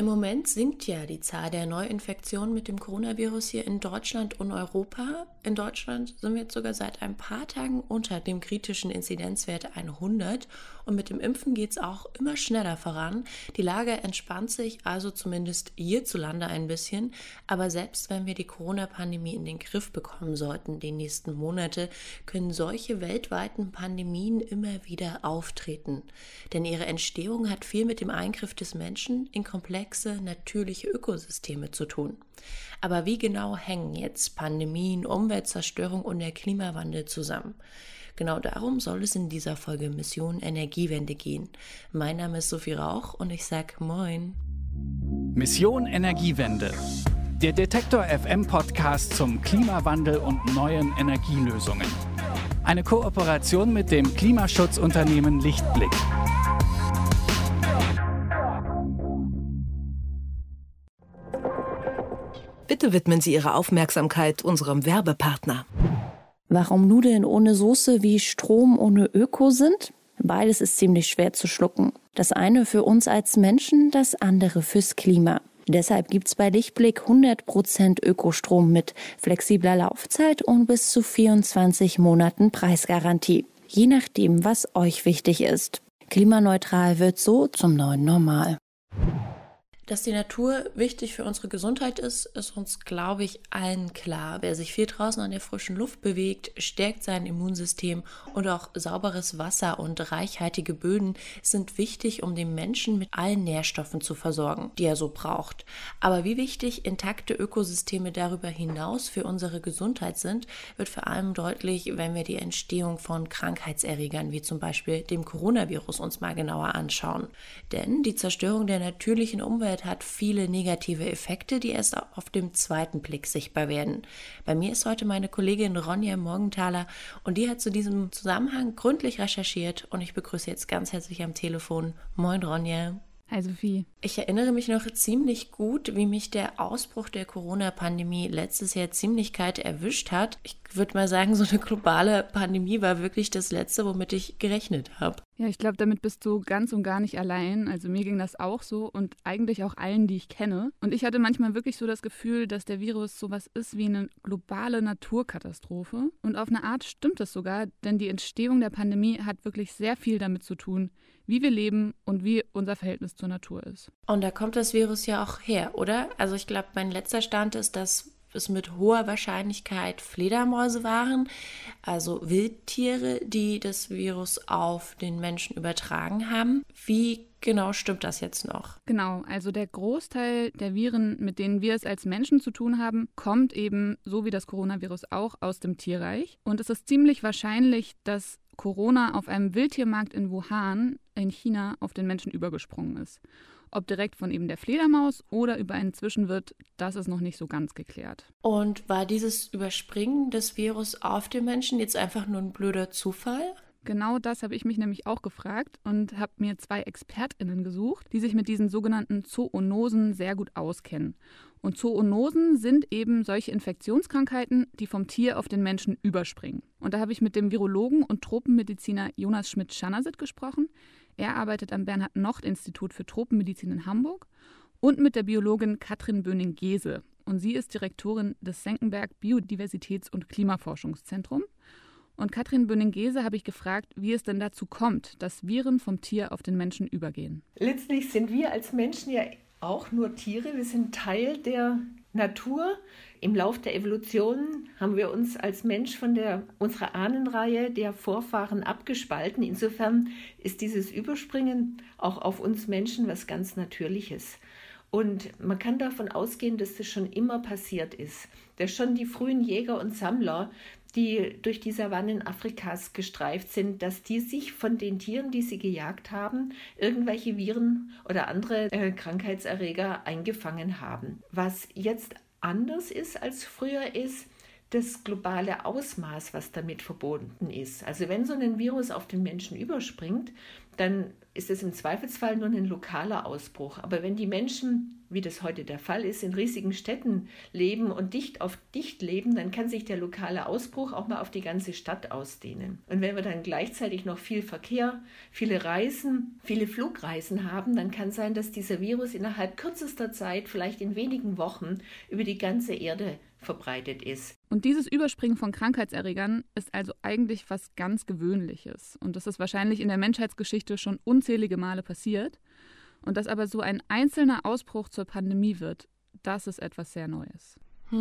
Im Moment sinkt ja die Zahl der Neuinfektionen mit dem Coronavirus hier in Deutschland und Europa. In Deutschland sind wir jetzt sogar seit ein paar Tagen unter dem kritischen Inzidenzwert 100 und mit dem Impfen geht es auch immer schneller voran. Die Lage entspannt sich also zumindest hierzulande ein bisschen, aber selbst wenn wir die Corona-Pandemie in den Griff bekommen sollten, die nächsten Monate, können solche weltweiten Pandemien immer wieder auftreten. Denn ihre Entstehung hat viel mit dem Eingriff des Menschen in komplexe, natürliche Ökosysteme zu tun. Aber wie genau hängen jetzt Pandemien, Umweltzerstörung und der Klimawandel zusammen? Genau darum soll es in dieser Folge Mission Energiewende gehen. Mein Name ist Sophie Rauch und ich sag Moin. Mission Energiewende. Der Detektor FM Podcast zum Klimawandel und neuen Energielösungen. Eine Kooperation mit dem Klimaschutzunternehmen Lichtblick. Bitte widmen Sie Ihre Aufmerksamkeit unserem Werbepartner. Warum Nudeln ohne Soße wie Strom ohne Öko sind? Beides ist ziemlich schwer zu schlucken. Das eine für uns als Menschen, das andere fürs Klima. Deshalb gibt's bei Lichtblick 100% Ökostrom mit flexibler Laufzeit und bis zu 24 Monaten Preisgarantie. Je nachdem, was euch wichtig ist. Klimaneutral wird so zum neuen Normal. Dass die Natur wichtig für unsere Gesundheit ist uns, glaube ich, allen klar. Wer sich viel draußen an der frischen Luft bewegt, stärkt sein Immunsystem und auch sauberes Wasser und reichhaltige Böden sind wichtig, um den Menschen mit allen Nährstoffen zu versorgen, die er so braucht. Aber wie wichtig intakte Ökosysteme darüber hinaus für unsere Gesundheit sind, wird vor allem deutlich, wenn wir die Entstehung von Krankheitserregern wie zum Beispiel dem Coronavirus uns mal genauer anschauen. Denn die Zerstörung der natürlichen Umwelt hat viele negative Effekte, die erst auf dem zweiten Blick sichtbar werden. Bei mir ist heute meine Kollegin Ronja Morgenthaler und die hat zu diesem Zusammenhang gründlich recherchiert und ich begrüße jetzt ganz herzlich am Telefon. Moin Ronja. Hi Sophie. Ich erinnere mich noch ziemlich gut, wie mich der Ausbruch der Corona-Pandemie letztes Jahr ziemlich kalt erwischt hat. Ich würde mal sagen, so eine globale Pandemie war wirklich das Letzte, womit ich gerechnet habe. Ja, ich glaube, damit bist du ganz und gar nicht allein. Also mir ging das auch so und eigentlich auch allen, die ich kenne. Und ich hatte manchmal wirklich so das Gefühl, dass der Virus sowas ist wie eine globale Naturkatastrophe. Und auf eine Art stimmt es sogar, denn die Entstehung der Pandemie hat wirklich sehr viel damit zu tun, wie wir leben und wie unser Verhältnis zur Natur ist. Und da kommt das Virus ja auch her, oder? Also ich glaube, mein letzter Stand ist, dass es mit hoher Wahrscheinlichkeit Fledermäuse waren, also Wildtiere, die das Virus auf den Menschen übertragen haben. Wie genau stimmt das jetzt noch? Genau, also der Großteil der Viren, mit denen wir es als Menschen zu tun haben, kommt eben, so wie das Coronavirus auch, aus dem Tierreich. Und es ist ziemlich wahrscheinlich, dass Corona auf einem Wildtiermarkt in Wuhan in China auf den Menschen übergesprungen ist. Ob direkt von eben der Fledermaus oder über einen Zwischenwirt, das ist noch nicht so ganz geklärt. Und war dieses Überspringen des Virus auf den Menschen jetzt einfach nur ein blöder Zufall? Genau das habe ich mich nämlich auch gefragt und habe mir 2 ExpertInnen gesucht, die sich mit diesen sogenannten Zoonosen sehr gut auskennen. Und Zoonosen sind eben solche Infektionskrankheiten, die vom Tier auf den Menschen überspringen. Und da habe ich mit dem Virologen und Tropenmediziner Jonas Schmidt-Schanasit gesprochen. Er arbeitet am Bernhard-Nocht-Institut für Tropenmedizin in Hamburg und mit der Biologin Katrin Böning-Gese. Und sie ist Direktorin des Senckenberg Biodiversitäts- und Klimaforschungszentrum. Und Katrin Böning-Gese habe ich gefragt, wie es denn dazu kommt, dass Viren vom Tier auf den Menschen übergehen. Letztlich sind wir als Menschen ja auch nur Tiere. Wir sind Teil der Natur. Im Lauf der Evolution haben wir uns als Mensch von unserer Ahnenreihe der Vorfahren abgespalten. Insofern ist dieses Überspringen auch auf uns Menschen was ganz Natürliches. Und man kann davon ausgehen, dass das schon immer passiert ist. Dass schon die frühen Jäger und Sammler, die durch die Savannen Afrikas gestreift sind, dass die sich von den Tieren, die sie gejagt haben, irgendwelche Viren oder andere Krankheitserreger eingefangen haben. Was jetzt anders ist als früher ist das globale Ausmaß, was damit verbunden ist. Also wenn so ein Virus auf den Menschen überspringt, dann ist es im Zweifelsfall nur ein lokaler Ausbruch. Aber wenn die Menschen, wie das heute der Fall ist, in riesigen Städten leben und dicht auf dicht leben, dann kann sich der lokale Ausbruch auch mal auf die ganze Stadt ausdehnen. Und wenn wir dann gleichzeitig noch viel Verkehr, viele Reisen, viele Flugreisen haben, dann kann sein, dass dieser Virus innerhalb kürzester Zeit, vielleicht in wenigen Wochen, über die ganze Erde verbreitet ist. Und dieses Überspringen von Krankheitserregern ist also eigentlich was ganz Gewöhnliches. Und das ist wahrscheinlich in der Menschheitsgeschichte schon unzählige Male passiert. Und dass aber so ein einzelner Ausbruch zur Pandemie wird, das ist etwas sehr Neues.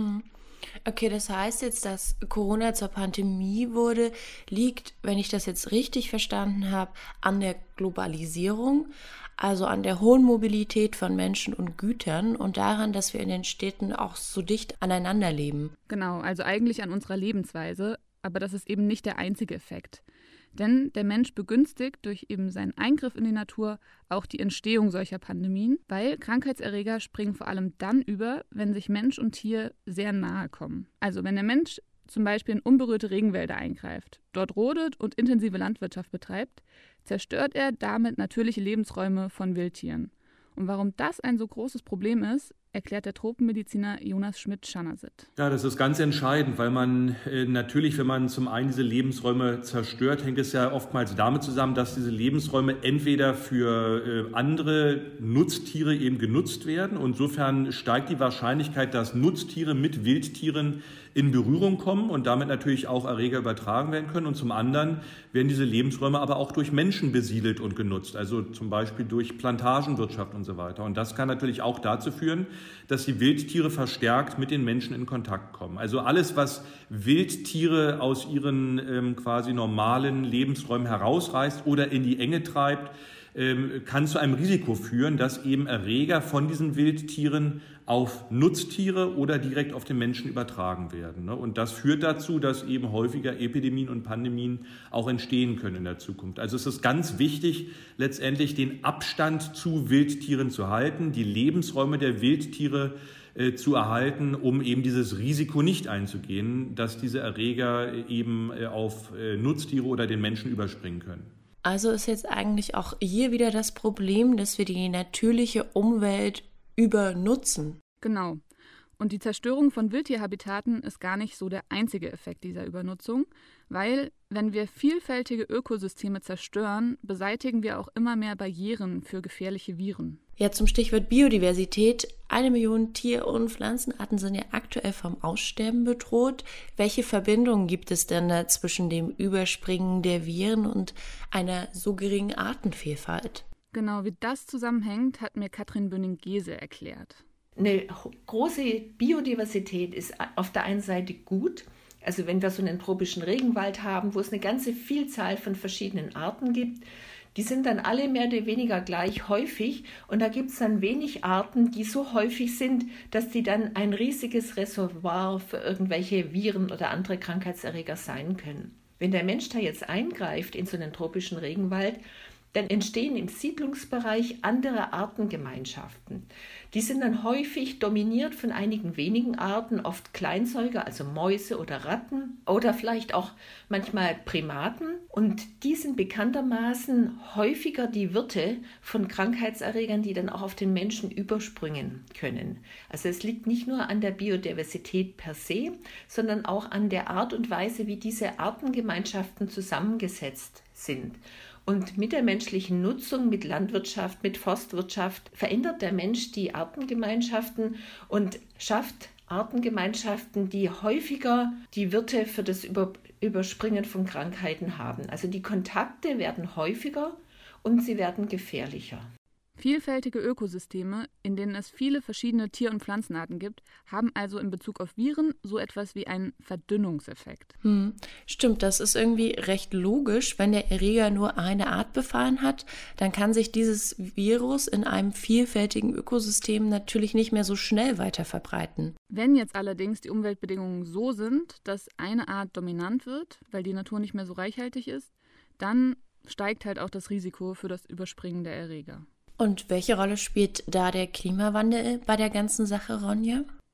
Okay, das heißt jetzt, dass Corona zur Pandemie wurde, liegt, wenn ich das jetzt richtig verstanden habe, an der Globalisierung, also an der hohen Mobilität von Menschen und Gütern und daran, dass wir in den Städten auch so dicht aneinander leben. Genau, also eigentlich an unserer Lebensweise, aber das ist eben nicht der einzige Effekt. Denn der Mensch begünstigt durch eben seinen Eingriff in die Natur auch die Entstehung solcher Pandemien, weil Krankheitserreger springen vor allem dann über, wenn sich Mensch und Tier sehr nahe kommen. Also wenn der Mensch zum Beispiel in unberührte Regenwälder eingreift, dort rodet und intensive Landwirtschaft betreibt, zerstört er damit natürliche Lebensräume von Wildtieren. Und warum das ein so großes Problem ist, erklärt der Tropenmediziner Jonas Schmidt-Schanasit. Ja, das ist ganz entscheidend, weil man natürlich, wenn man zum einen diese Lebensräume zerstört, hängt es ja oftmals damit zusammen, dass diese Lebensräume entweder für andere Nutztiere eben genutzt werden. Und insofern steigt die Wahrscheinlichkeit, dass Nutztiere mit Wildtieren in Berührung kommen und damit natürlich auch Erreger übertragen werden können. Und zum anderen werden diese Lebensräume aber auch durch Menschen besiedelt und genutzt, also zum Beispiel durch Plantagenwirtschaft und so weiter. Und das kann natürlich auch dazu führen, dass die Wildtiere verstärkt mit den Menschen in Kontakt kommen. Also alles, was Wildtiere aus ihren quasi normalen Lebensräumen herausreißt oder in die Enge treibt, kann zu einem Risiko führen, dass eben Erreger von diesen Wildtieren auf Nutztiere oder direkt auf den Menschen übertragen werden. Und das führt dazu, dass eben häufiger Epidemien und Pandemien auch entstehen können in der Zukunft. Also es ist ganz wichtig, letztendlich den Abstand zu Wildtieren zu halten, die Lebensräume der Wildtiere zu erhalten, um eben dieses Risiko nicht einzugehen, dass diese Erreger eben auf Nutztiere oder den Menschen überspringen können. Also ist jetzt eigentlich auch hier wieder das Problem, dass wir die natürliche Umwelt übernutzen. Genau. Und die Zerstörung von Wildtierhabitaten ist gar nicht so der einzige Effekt dieser Übernutzung, weil wenn wir vielfältige Ökosysteme zerstören, beseitigen wir auch immer mehr Barrieren für gefährliche Viren. Ja, zum Stichwort Biodiversität. 1 Million Tier- und Pflanzenarten sind ja aktuell vom Aussterben bedroht. Welche Verbindungen gibt es denn da zwischen dem Überspringen der Viren und einer so geringen Artenvielfalt? Genau, wie das zusammenhängt, hat mir Katrin Böning-Gese erklärt. Eine große Biodiversität ist auf der einen Seite gut. Also wenn wir so einen tropischen Regenwald haben, wo es eine ganze Vielzahl von verschiedenen Arten gibt, die sind dann alle mehr oder weniger gleich häufig und da gibt es dann wenig Arten, die so häufig sind, dass die dann ein riesiges Reservoir für irgendwelche Viren oder andere Krankheitserreger sein können. Wenn der Mensch da jetzt eingreift in so einen tropischen Regenwald, dann entstehen im Siedlungsbereich andere Artengemeinschaften. Die sind dann häufig dominiert von einigen wenigen Arten, oft Kleinsäuger, also Mäuse oder Ratten oder vielleicht auch manchmal Primaten. Und die sind bekanntermaßen häufiger die Wirte von Krankheitserregern, die dann auch auf den Menschen überspringen können. Also es liegt nicht nur an der Biodiversität per se, sondern auch an der Art und Weise, wie diese Artengemeinschaften zusammengesetzt sind. Und mit der menschlichen Nutzung, mit Landwirtschaft, mit Forstwirtschaft verändert der Mensch die Artengemeinschaften und schafft Artengemeinschaften, die häufiger die Wirte für das Überspringen von Krankheiten haben. Also die Kontakte werden häufiger und sie werden gefährlicher. Vielfältige Ökosysteme, in denen es viele verschiedene Tier- und Pflanzenarten gibt, haben also in Bezug auf Viren so etwas wie einen Verdünnungseffekt. Stimmt, das ist irgendwie recht logisch. Wenn der Erreger nur eine Art befallen hat, dann kann sich dieses Virus in einem vielfältigen Ökosystem natürlich nicht mehr so schnell weiter verbreiten. Wenn jetzt allerdings die Umweltbedingungen so sind, dass eine Art dominant wird, weil die Natur nicht mehr so reichhaltig ist, dann steigt halt auch das Risiko für das Überspringen der Erreger. Und welche Rolle spielt da der Klimawandel bei der ganzen Sache, Ronja?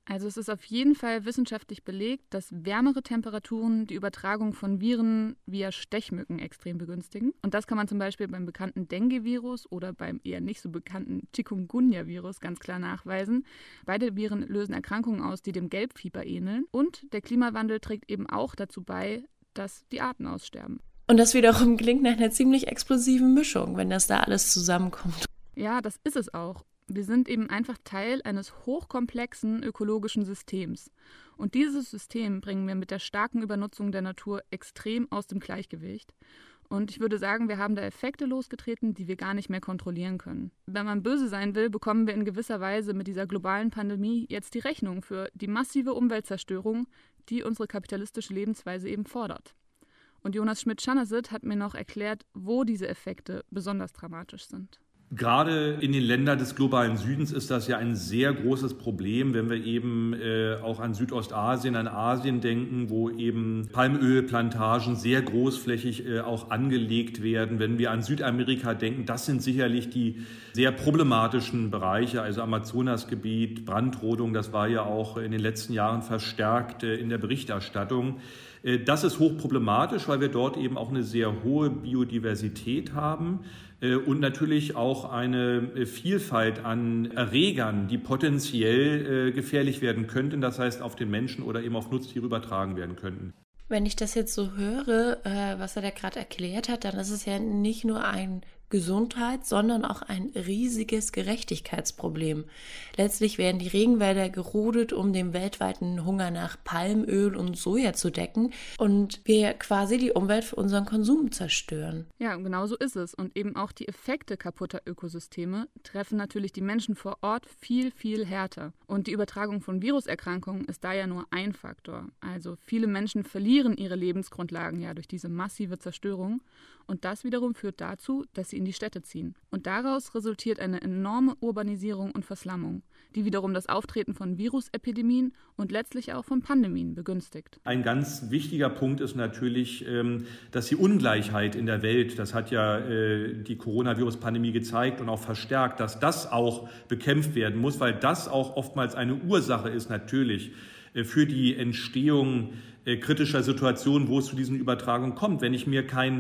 Also es ist auf jeden Fall wissenschaftlich belegt, dass wärmere Temperaturen die Übertragung von Viren via Stechmücken extrem begünstigen. Und das kann man zum Beispiel beim bekannten Dengue-Virus oder beim eher nicht so bekannten Chikungunya-Virus ganz klar nachweisen. Beide Viren lösen Erkrankungen aus, die dem Gelbfieber ähneln. Und der Klimawandel trägt eben auch dazu bei, dass die Arten aussterben. Und das wiederum klingt nach einer ziemlich explosiven Mischung, wenn das da alles zusammenkommt. Ja, das ist es auch. Wir sind eben einfach Teil eines hochkomplexen ökologischen Systems. Und dieses System bringen wir mit der starken Übernutzung der Natur extrem aus dem Gleichgewicht. Und ich würde sagen, wir haben da Effekte losgetreten, die wir gar nicht mehr kontrollieren können. Wenn man böse sein will, bekommen wir in gewisser Weise mit dieser globalen Pandemie jetzt die Rechnung für die massive Umweltzerstörung, die unsere kapitalistische Lebensweise eben fordert. Und Jonas Schmidt-Schanasit hat mir noch erklärt, wo diese Effekte besonders dramatisch sind. Gerade in den Ländern des globalen Südens ist das ja ein sehr großes Problem, wenn wir eben auch an Südostasien, an Asien denken, wo eben Palmölplantagen sehr großflächig auch angelegt werden. Wenn wir an Südamerika denken, das sind sicherlich die sehr problematischen Bereiche, also Amazonasgebiet, Brandrodung, das war ja auch in den letzten Jahren verstärkt in der Berichterstattung. Das ist hochproblematisch, weil wir dort eben auch eine sehr hohe Biodiversität haben und natürlich auch eine Vielfalt an Erregern, die potenziell gefährlich werden könnten, das heißt auf den Menschen oder eben auf Nutztiere übertragen werden könnten. Wenn ich das jetzt so höre, was er da gerade erklärt hat, dann ist es ja nicht nur ein Gesundheits-, sondern auch ein riesiges Gerechtigkeitsproblem. Letztlich werden die Regenwälder gerodet, um den weltweiten Hunger nach Palmöl und Soja zu decken und wir quasi die Umwelt für unseren Konsum zerstören. Ja, genau so ist es. Und eben auch die Effekte kaputter Ökosysteme treffen natürlich die Menschen vor Ort viel, viel härter. Und die Übertragung von Viruserkrankungen ist da ja nur ein Faktor. Also viele Menschen verlieren ihre Lebensgrundlagen ja durch diese massive Zerstörung. Und das wiederum führt dazu, dass sie in die Städte ziehen. Und daraus resultiert eine enorme Urbanisierung und Verslammung, die wiederum das Auftreten von Virusepidemien und letztlich auch von Pandemien begünstigt. Ein ganz wichtiger Punkt ist natürlich, dass die Ungleichheit in der Welt, das hat ja die Coronavirus-Pandemie gezeigt und auch verstärkt, dass das auch bekämpft werden muss, weil das auch oftmals eine Ursache ist natürlich für die Entstehung kritischer Situationen, wo es zu diesen Übertragungen kommt. Wenn ich mir kein,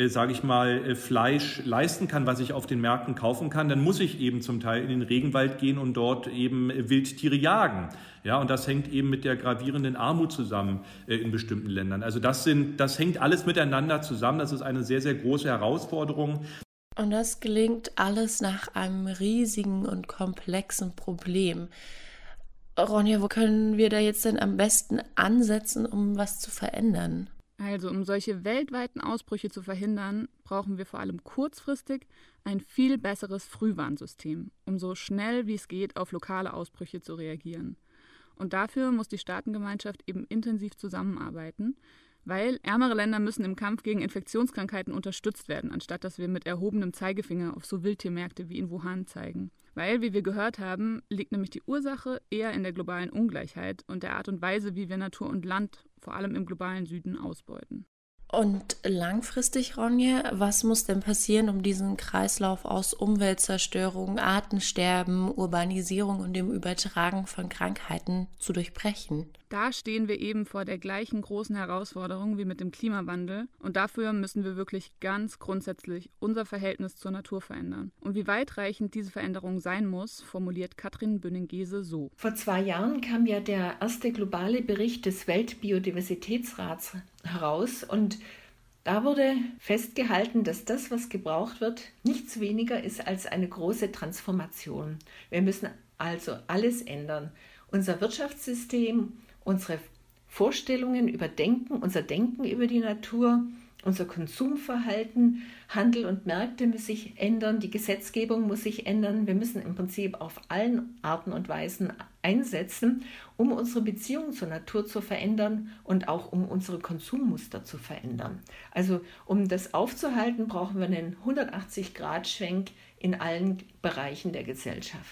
Fleisch leisten kann, was ich auf den Märkten kaufen kann, dann muss ich eben zum Teil in den Regenwald gehen und dort eben Wildtiere jagen. Ja, und das hängt eben mit der gravierenden Armut zusammen in bestimmten Ländern. Also das hängt alles miteinander zusammen. Das ist eine sehr, sehr große Herausforderung. Und das gelingt alles nach einem riesigen und komplexen Problem. Ronja, wo können wir da jetzt denn am besten ansetzen, um was zu verändern? Also, um solche weltweiten Ausbrüche zu verhindern, brauchen wir vor allem kurzfristig ein viel besseres Frühwarnsystem, um so schnell wie es geht auf lokale Ausbrüche zu reagieren. Und dafür muss die Staatengemeinschaft eben intensiv zusammenarbeiten, weil ärmere Länder müssen im Kampf gegen Infektionskrankheiten unterstützt werden, anstatt dass wir mit erhobenem Zeigefinger auf so Wildtiermärkte wie in Wuhan zeigen. Weil, wie wir gehört haben, liegt nämlich die Ursache eher in der globalen Ungleichheit und der Art und Weise, wie wir Natur und Land, vor allem im globalen Süden, ausbeuten. Und langfristig, Ronja, was muss denn passieren, um diesen Kreislauf aus Umweltzerstörung, Artensterben, Urbanisierung und dem Übertragen von Krankheiten zu durchbrechen? Da stehen wir eben vor der gleichen großen Herausforderung wie mit dem Klimawandel. Und dafür müssen wir wirklich ganz grundsätzlich unser Verhältnis zur Natur verändern. Und wie weitreichend diese Veränderung sein muss, formuliert Katrin Böning-Gese so. Vor 2 Jahren kam ja der erste globale Bericht des Weltbiodiversitätsrats heraus und da wurde festgehalten, dass das, was gebraucht wird, nichts weniger ist als eine große Transformation. Wir müssen also alles ändern. Unser Wirtschaftssystem, unsere Vorstellungen überdenken, unser Denken über die Natur, unser Konsumverhalten, Handel und Märkte müssen sich ändern, die Gesetzgebung muss sich ändern. Wir müssen im Prinzip auf allen Arten und Weisen einsetzen, um unsere Beziehung zur Natur zu verändern und auch um unsere Konsummuster zu verändern. Also um das aufzuhalten, brauchen wir einen 180-Grad-Schwenk in allen Bereichen der Gesellschaft.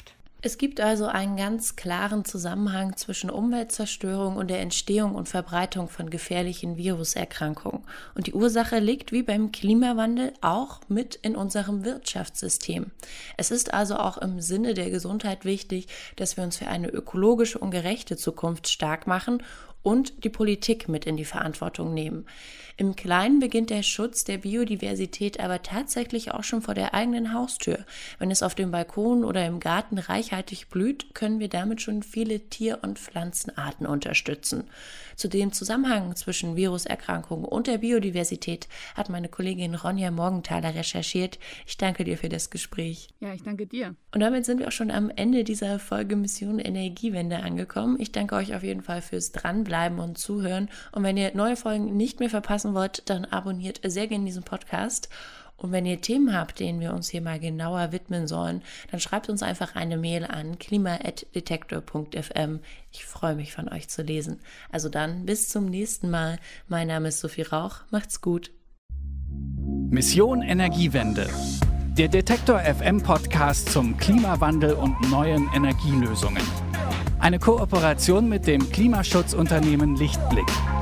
Es gibt also einen ganz klaren Zusammenhang zwischen Umweltzerstörung und der Entstehung und Verbreitung von gefährlichen Viruserkrankungen. Und die Ursache liegt wie beim Klimawandel auch mit in unserem Wirtschaftssystem. Es ist also auch im Sinne der Gesundheit wichtig, dass wir uns für eine ökologische und gerechte Zukunft stark machen und die Politik mit in die Verantwortung nehmen. Im Kleinen beginnt der Schutz der Biodiversität aber tatsächlich auch schon vor der eigenen Haustür. Wenn es auf dem Balkon oder im Garten reichhaltig blüht, können wir damit schon viele Tier- und Pflanzenarten unterstützen. Zu dem Zusammenhang zwischen Viruserkrankungen und der Biodiversität hat meine Kollegin Ronja Morgenthaler recherchiert. Ich danke dir für das Gespräch. Ja, ich danke dir. Und damit sind wir auch schon am Ende dieser Folge Mission Energiewende angekommen. Ich danke euch auf jeden Fall fürs Dranbleiben und Zuhören. Und wenn ihr neue Folgen nicht mehr verpassen wollt, dann abonniert sehr gerne diesen Podcast. Und wenn ihr Themen habt, denen wir uns hier mal genauer widmen sollen, dann schreibt uns einfach eine Mail an klima@detektor.fm. Ich freue mich, von euch zu lesen. Also dann, bis zum nächsten Mal. Mein Name ist Sophie Rauch. Macht's gut. Mission Energiewende. Der Detektor FM Podcast zum Klimawandel und neuen Energielösungen. Eine Kooperation mit dem Klimaschutzunternehmen Lichtblick.